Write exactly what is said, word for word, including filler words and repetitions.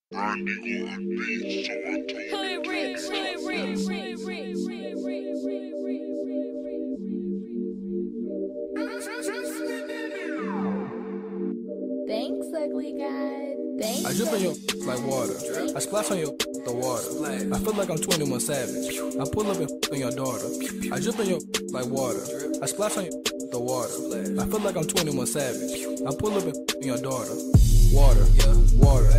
Brandy got a beat, so I told Hood rich, hood rich, hood rich, hood rich. Thanks, ugly guy. Thanks. I drip on your like water. I splash on your the water. I feel like I'm twenty-one Savage. I pull up and on your daughter. I drip on your like water. I splash on your the water. I feel like I'm twenty-one Savage. I pull up and on your daughter. Water, water.